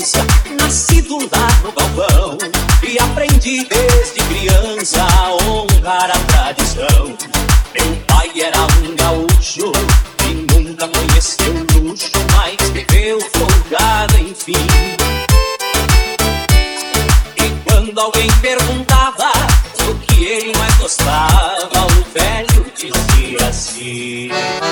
infância, nascido lá no galpão, e aprendi desde criança a honrar a tradição. Meu pai era um gaúcho e nunca conheceu luxo, mas viveu folgado, enfim. E quando alguém perguntava o que ele mais gostava, o velho dizia assim: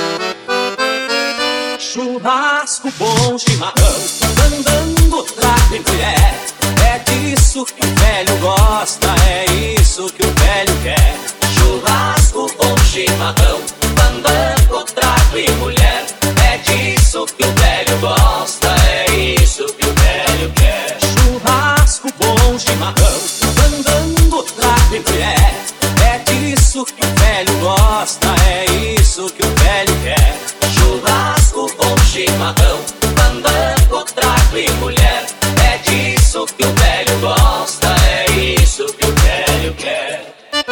churrasco, bom chimarrão, fandango, trago e mulher. É disso que o velho gosta, é isso que o velho quer. Churrasco, bom chimarrão, fandango, trago e mulher. É disso que o velho gosta, é isso que o velho quer. Churrasco, bom chimarrão, fandango, trago e mulher. É disso que o velho gosta, é isso que o velho quer. Churrasco, bom chimarrão, fandango, trago e mulher. É disso que o velho gosta, é isso que o velho quer.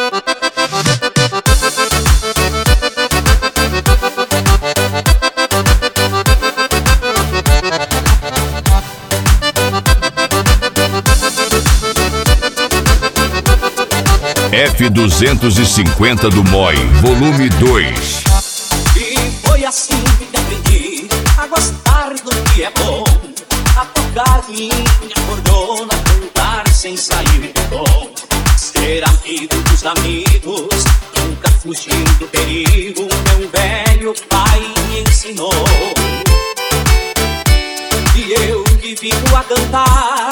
F250 do MOI, volume 2. E foi assim que aprendi a gostar do que é bom, a tocar minha cordona, cantar sem sair do tom, ser amigo dos amigos, nunca fugir do perigo. Meu velho pai me ensinou, e eu que vivo a cantar